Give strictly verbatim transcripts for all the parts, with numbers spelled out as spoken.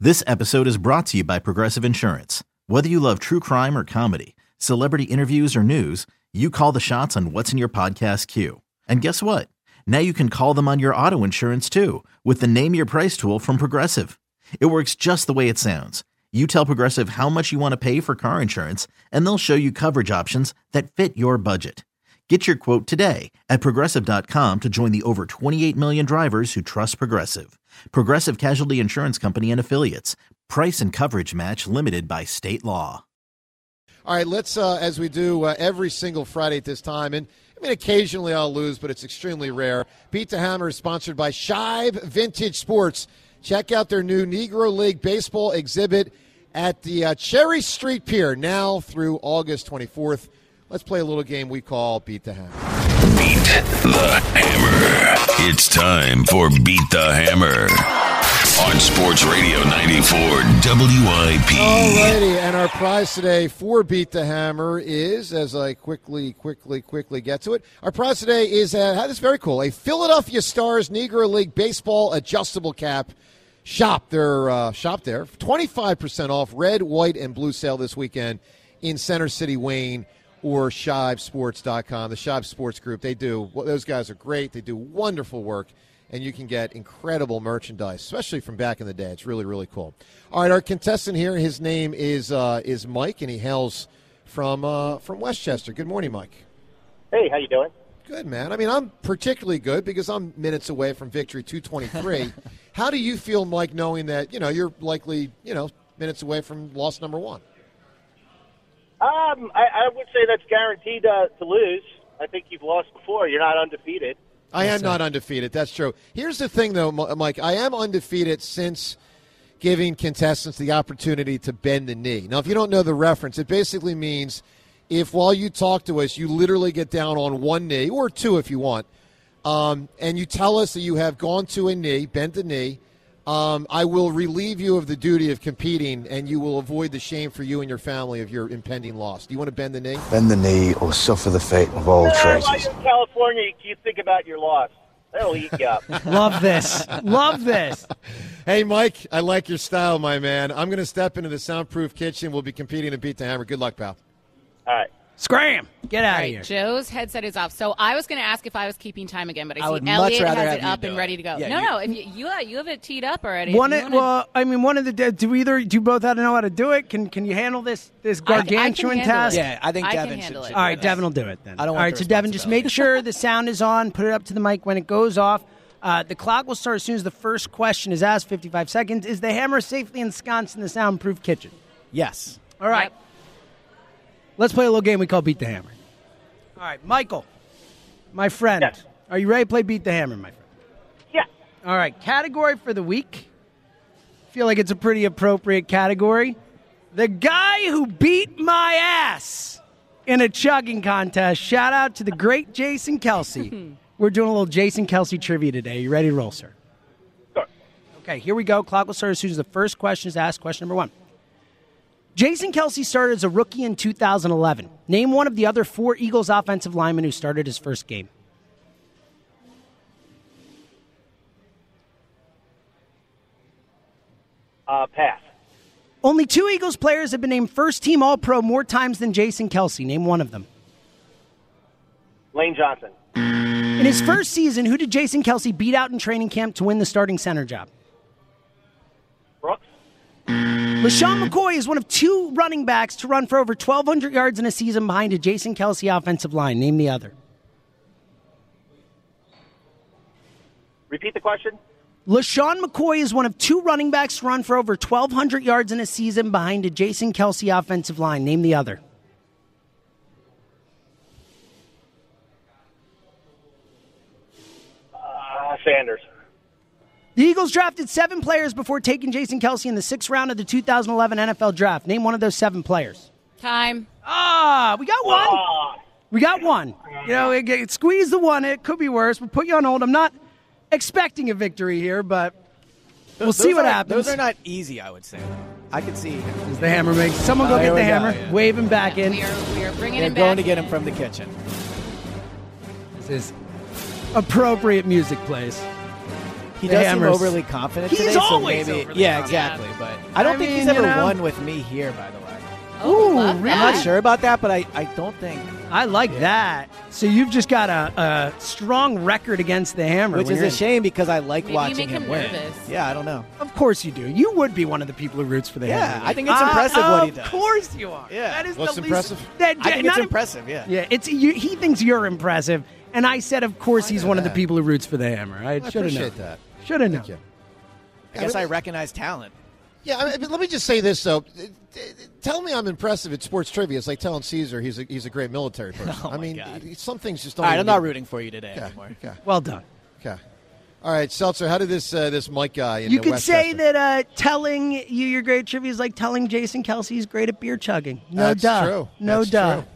This episode is brought to you by Progressive Insurance. Whether you love true crime or comedy, celebrity interviews or news, you call the shots on what's in your podcast queue. And guess what? Now you can call them on your auto insurance too with the Name Your Price tool from Progressive. It works just the way it sounds. You tell Progressive how much you want to pay for car insurance, and they'll show you coverage options that fit your budget. Get your quote today at Progressive dot com to join the over twenty-eight million drivers who trust Progressive. Progressive Casualty Insurance Company and Affiliates. Price and coverage match limited by state law. All right, let's, uh, as we do uh, every single Friday at this time, and I mean, occasionally I'll lose, but it's extremely rare. Beat the Hammer is sponsored by Shibe Vintage Sports. Check out their new Negro League Baseball exhibit at the uh, Cherry Street Pier now through August twenty-fourth. Let's play a little game we call Beat the Hammer. Beat the Hammer. It's time for Beat the Hammer on Sports Radio ninety-four W I P. Alrighty, and our prize today for Beat the Hammer is, as I quickly, quickly, quickly get to it, our prize today is, uh, this is very cool, a Philadelphia Stars Negro League Baseball adjustable cap. Shop their uh, shop there, twenty-five percent off, red, white, and blue sale this weekend in Center City, Wayne, or shibe sports dot com. The Shibe Sports Group, they do, those guys are great. They do wonderful work, and you can get incredible merchandise, especially from back in the day. It's really, really cool. All right, our contestant here, his name is uh, is Mike, and he hails from uh, from Westchester. Good morning, Mike. Hey, how you doing? Good, man. I mean, I'm particularly good because I'm minutes away from victory two twenty-three. How do you feel, Mike, knowing that, you know, you're likely, you know, minutes away from loss number one? Um, I, I would say that's guaranteed uh, to lose. I think you've lost before. You're not undefeated. I am not undefeated. That's true. Here's the thing, though, Mike. I am undefeated since giving contestants the opportunity to bend the knee. Now, if you don't know the reference, it basically means if while you talk to us, you literally get down on one knee, or two if you want, um, and you tell us that you have gone to a knee, bent the knee, Um, I will relieve you of the duty of competing, and you will avoid the shame for you and your family of your impending loss. Do you want to bend the knee? Bend the knee or suffer the fate of all Yeah, traitors. while you're in California, you think about your loss. That'll eat you up. Love this. Love this. Hey, Mike, I like your style, my man. I'm going to step into the soundproof kitchen. We'll be competing to Beat the Hammer. Good luck, pal. All right. Scram. Get out All of right, here. Joe's headset is off. So I was going to ask if I was keeping time again, but I, I see would much Elliot rather has have it you up do and it. ready to go. Yeah, no, you- no, if you, you, uh, you have it teed up already. One, If of, you wanna- well, I mean, one of the do either do both have to know how to do it? Can can you handle this this I- I can gargantuan handle task? it. Yeah, I think I can Devin should. handle it. should All do right, this. Devin will do it then. I don't All want right, the so Devin, just make responsibility. sure the sound is on. Put it up to the mic when it goes off. Uh, the clock will start as soon as the first question is asked. fifty-five seconds. Is the hammer safely ensconced in the soundproof kitchen? Yes. All right. Yep. Let's play a little game we call Beat the Hammer. All right, Michael, my friend, Yes. are you ready to play Beat the Hammer, my friend? Yeah. All right, category for the week. Feel like it's a pretty appropriate category. The guy who beat my ass in a chugging contest. Shout out to the great Jason Kelsey. We're doing a little Jason Kelsey trivia today. You ready to roll, sir? Sure. Okay, here we go. Clock will start as soon as the first question is asked. Question number one. Jason Kelsey started as a rookie in two thousand eleven. Name one of the other four Eagles offensive linemen who started his first game. Uh, pass. Only two Eagles players have been named first-team All-Pro more times than Jason Kelsey. Name one of them. Lane Johnson. In his first season, who did Jason Kelsey beat out in training camp to win the starting center job? Brooks. LaShawn McCoy is one of two running backs to run for over twelve hundred yards in a season behind a Jason Kelsey offensive line. Name the other. Repeat the question. LaShawn McCoy is one of two running backs to run for over twelve hundred yards in a season behind a Jason Kelsey offensive line. Name the other. Uh, Sanders. The Eagles drafted seven players before taking Jason Kelsey in the sixth round of the two thousand eleven N F L Draft. Name one of those seven players. Time. Ah, we got one. Ah. We got one. You know, it, it, squeeze the one. It could be worse. We'll put you on hold. I'm not expecting a victory here, but we'll Those see what are- happens. Those are not easy, I would say. I could see. As the hammer makes. Someone go Oh, get here the we go, hammer. yeah. Wave him back in. We are, we are bringing They're him going back. to get him from the kitchen. This is appropriate music plays. He the does Hammer's- seem overly confident He's today, so always maybe, overly yeah, confident. exactly. But I don't I think he's mean, ever you know. won with me here, by the way. Oh, Ooh, love really? I'm that. not sure about that, but I, I don't think. I like that. So you've just got a, a strong record against the Hammer. Which when is you're a in- shame because I like Maybe you watching make him him win. nervous. Yeah, I don't know. Of course you do. You would be one of the people who roots for the Yeah, Hammer. I think it's Uh, impressive what he does. Of course you are. Yeah. That is What's the impressive? Least, that, I think not it's im- impressive, yeah. Yeah, it's you, he thinks you're impressive, and I said, of course, he's one of the that. people who roots for the Hammer. I, I should have known. appreciate that. Should have known. Thank you. I guess Yeah, I but- recognize talent. Yeah, I mean, but let me just say this though. Tell me I'm impressive at sports trivia. It's like telling Caesar he's a, he's a great military person. Oh, I my mean, God. some things just don't. All right, even I'm not get- rooting for you today Okay, anymore. okay, Well done. okay. All right, Seltzer. How did this uh, this Mike guy? In You uh, could say Westchester- that uh, telling you you're great at trivia is like telling Jason Kelsey he's great at beer chugging. No That's duh. true. No That's duh. true.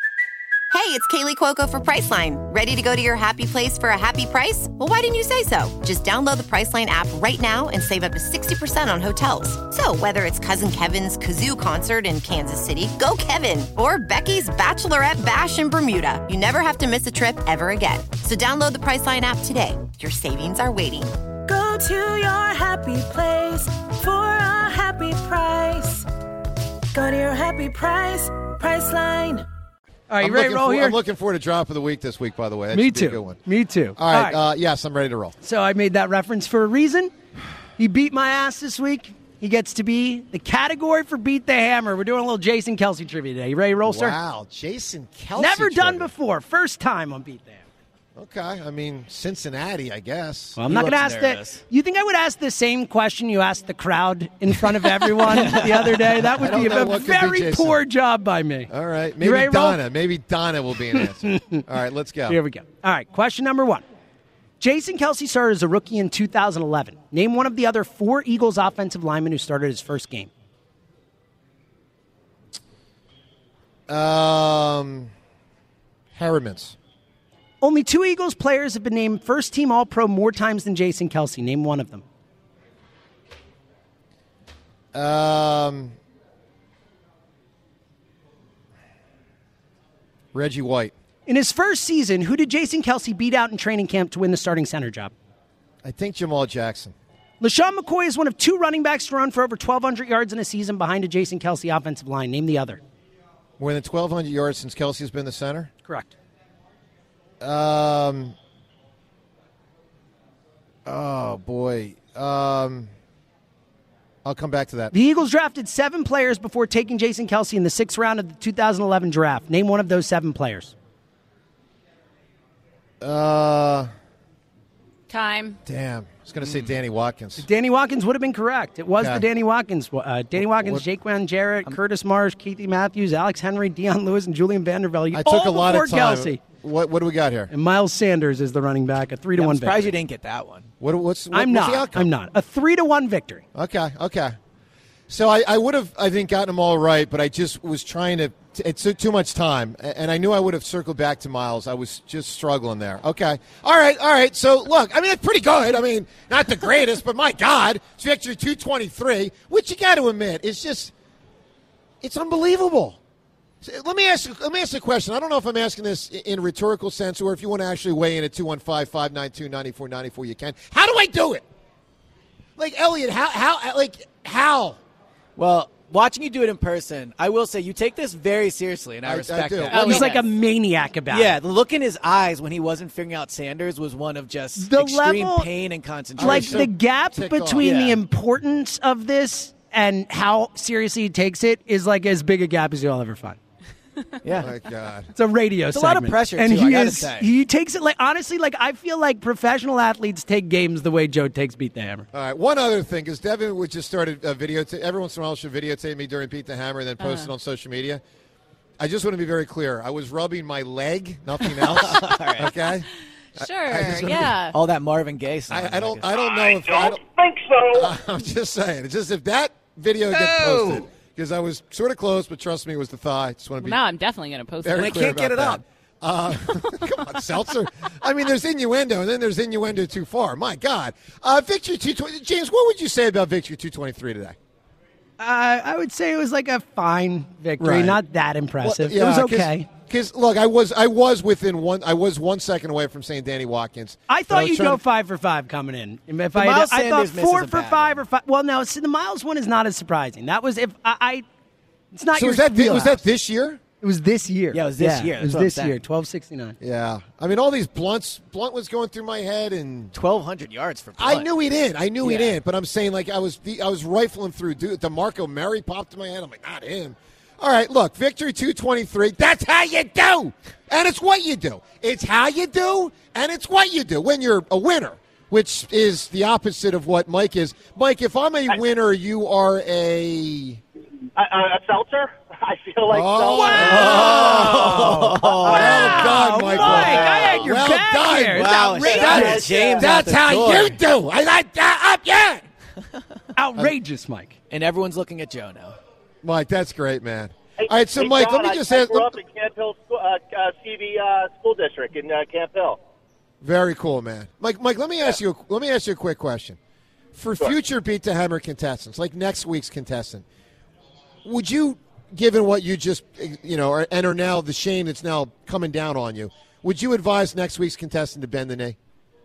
Hey, it's Kaylee Cuoco for Priceline. Ready to go to your happy place for a happy price? Well, why didn't you say so? Just download the Priceline app right now and save up to sixty percent on hotels. So whether it's Cousin Kevin's Kazoo concert in Kansas City, go Kevin, or Becky's Bachelorette Bash in Bermuda, you never have to miss a trip ever again. So download the Priceline app today. Your savings are waiting. Go to your happy place for a happy price. Go to your happy price, Priceline. All right, you I'm ready looking to roll for- here? I'm looking forward to drop of the week this week. By the way, that Me should be too. a good one. Me too. All right, All right. Uh, yes, I'm ready to roll. So I made that reference for a reason. He beat my ass this week. He gets to be the category for Beat the Hammer. We're doing a little Jason Kelsey trivia today. You ready to roll, sir? Wow, Jason Kelsey. Never done trivia. before. First time on Beat the Hammer. Okay, I mean Cincinnati, I guess. Well, I'm He not going to looks ask nervous. that. You think I would ask the same question you asked the crowd in front of everyone the other day? That would I be don't know a what could be, very Jason. poor job by me. All right, You maybe ready to roll? Donna. Maybe Donna will be an answer. All right, let's go. Here we go. All right, question number one. Jason Kelsey started as a rookie in two thousand eleven. Name one of the other four Eagles offensive linemen who started his first game. Um, Harriman's. Only two Eagles players have been named first team All Pro more times than Jason Kelsey. Name one of them. Um, Reggie White. In his first season, who did Jason Kelsey beat out in training camp to win the starting center job? I think Jamal Jackson. LaShawn McCoy is one of two running backs to run for over twelve hundred yards in a season behind a Jason Kelsey offensive line. Name the other. More than twelve hundred yards since Kelsey's been the center. Correct. Um. Oh boy. Um. I'll come back to that. The Eagles drafted seven players before taking Jason Kelsey in the sixth round of the two thousand eleven draft. Name one of those seven players. Uh. Time. Damn. I was going to say Danny Watkins. Danny Watkins would have been correct. It was Okay. the Danny Watkins. Uh, Danny Watkins, What- Jaquan Jarrett, Curtis Marsh, Keithy Matthews, Alex Henry, Deion Lewis, and Julian Vanderbilt. I all took a lot before of time. Kelsey. What What do we got here? And Miles Sanders is the running back, a three to Yeah, I'm one surprised victory. you didn't get that one. What What's what, I'm what's the not. outcome? I'm not. A three to one victory. Okay, okay. So I, I would have, I think, gotten them all right, but I just was trying to. It took too much time, and I knew I would have circled back to Miles. I was just struggling there. Okay, all right, all right. So look, I mean, it's pretty good. I mean, not the greatest, but my God, it's victory two twenty-three, which you got to admit is just, it's unbelievable. So let me ask. Let me ask a question. I don't know if I'm asking this in a rhetorical sense, or if you want to actually weigh in at two one five, five nine two, nine four nine four. You can. How do I do it? Like Elliot, how how like how? Well, watching you do it in person, I will say you take this very seriously, and I, I- I respect do. that. Well, He's yes. like a maniac about Yeah, it. the look in his eyes when he wasn't figuring out Sanders was one of just The extreme level- pain and concentration. Like so the gap tick off. between the Yeah. importance of this and how seriously he takes it is like as big a gap as you'll ever find. yeah. My God. It's a radio It's a lot of segment. pressure, and too, he I gotta is say. he takes it like honestly like I feel like professional athletes take games the way Joe takes Beat the Hammer. All right. One other thing, because Devin would just started a video. Every once in a while, she'll videotape me during Beat the Hammer and then post it on social media. I just want to be very clear. I was rubbing my leg, nothing else. Okay. Sure. I just wanna be- yeah. All that Marvin Gaye song. I, I don't. guess. I don't know if I don't think so. I'm just saying. It's just if that video gets posted, because I was sort of close, but trust me, it was the thigh. I just want to be Now I'm definitely going to post very it. I clear can't get about it that. Uh, come on, Seltzer. I mean, there's innuendo, and then there's innuendo too far. My God. Uh, Victory two twenty. James, what would you say about Victory two twenty-three today? Uh, I would say it was like a fine victory, Right. not that impressive. Well, yeah, it was 'cause okay. Because look, I was I was within one I was one second away from saying Danny Watkins. I But thought was you'd trying go to- five for five coming in. If The I, had, Miles I thought Sanders miss four is a for bad five one. or five. Well, no, see, the Miles one is not as surprising. That was if I. I it's not. So your was that thi- was wheelhouse. that this year? It was this year. Yeah, it was this year. It was That's what I'm this saying. year. Twelve sixty nine. Yeah. I mean, all these blunts. Blunt was going through my head, and twelve hundred yards for I Blunt. knew he did. I knew he Yeah. did. But I'm saying, like, I was I was rifling through. Dude, DeMarco Murray popped in my head. I'm like, not him. All right, look, victory two twenty-three. That's how you do, and it's what you do. It's how you do, and it's what you do when you're a winner, which is the opposite of what Mike is. Mike, if I'm a winner, you are a A, a seltzer? I feel like Oh, seltzer. wow. Oh, well done, Michael. Mike, I had your well back done. here. It's Wow, outrageous. shout out to James That's out the how door. you do. I like that up, yeah. Outrageous, Mike. And everyone's looking at Joe now. Mike, that's great, man. Hey, All right, so hey, Mike, John, let me just I, I ask. grew up in Camp Hill school, uh, uh, C V uh, school district in uh, Camp Hill. Very cool, man. Mike, Mike, let me ask you. Let me ask you a quick question. For Sure. future Beat the Hammer contestants, like next week's contestant, would you, given what you just, you know, are, and are now the shame that's now coming down on you, would you advise next week's contestant to bend the knee?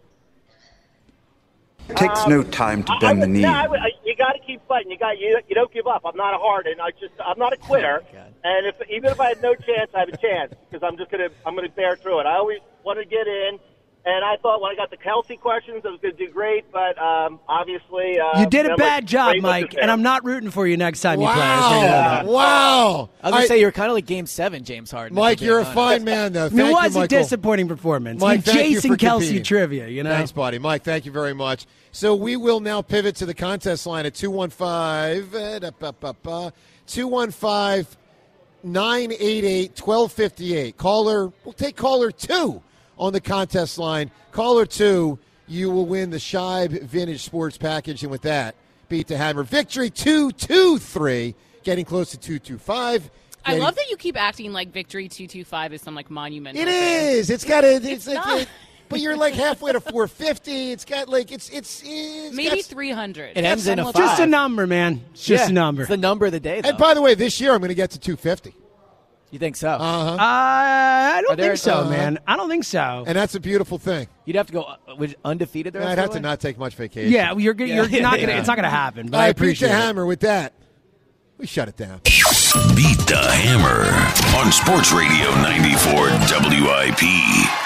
Takes no time to I- I bend the would- knee. no, I would- I- you got to keep fighting. You got you. You don't give up. I'm not a hard, and I just I'm not a quitter. Oh, God. and if even if I had no chance, I have a chance because I'm just gonna I'm gonna bear through it. I always want to get in, and I thought when I got the Kelsey questions, I was gonna do great, but um, obviously uh, You did a I'm bad like, job, great looking Mike, there. and I'm not rooting for you next time you play. I'll tell you that. Wow! Wow! I was going All to say, right, you're kind of like Game seven, James Harden. if Mike, we're you're a being fine honest. man, though. I Thank mean, it you, was a Michael. disappointing performance. Mike, thank you Jason for Kelsey competing. trivia, you know. Thanks, buddy. Mike, thank you very much. So we will now pivot to the contest line at two one five, two one five, nine eight eight, one two five eight. Caller, we'll take caller two on the contest line. Caller two, you will win the Scheib Vintage Sports Package. And with that, Beat the Hammer. Victory two two three, getting close to two two five. I love that you keep acting like Victory two two five is some like monumental It thing. is. It's got a. It's, It's like not. a- but you're like halfway to four fifty. It's got like it's it's, it's Maybe got- three hundred. It ends in a Somewhat- five. Just a number, man. It's just Yeah, a number. It's the number of the day, though. And by the way, this year I'm going to get to two fifty. You think so? Uh-huh. Uh, I Are don't there- think so, uh-huh. man. I don't think so. And that's a beautiful thing. You'd have to go uh, with undefeated the rest I'd of have the to way? not take much vacation. Yeah, you're, you're Yeah. not gonna. Yeah. It's not gonna happen. But All I right, beat appreciate the it. hammer with that. We shut it down. Beat the Hammer on Sports Radio ninety-four W I P.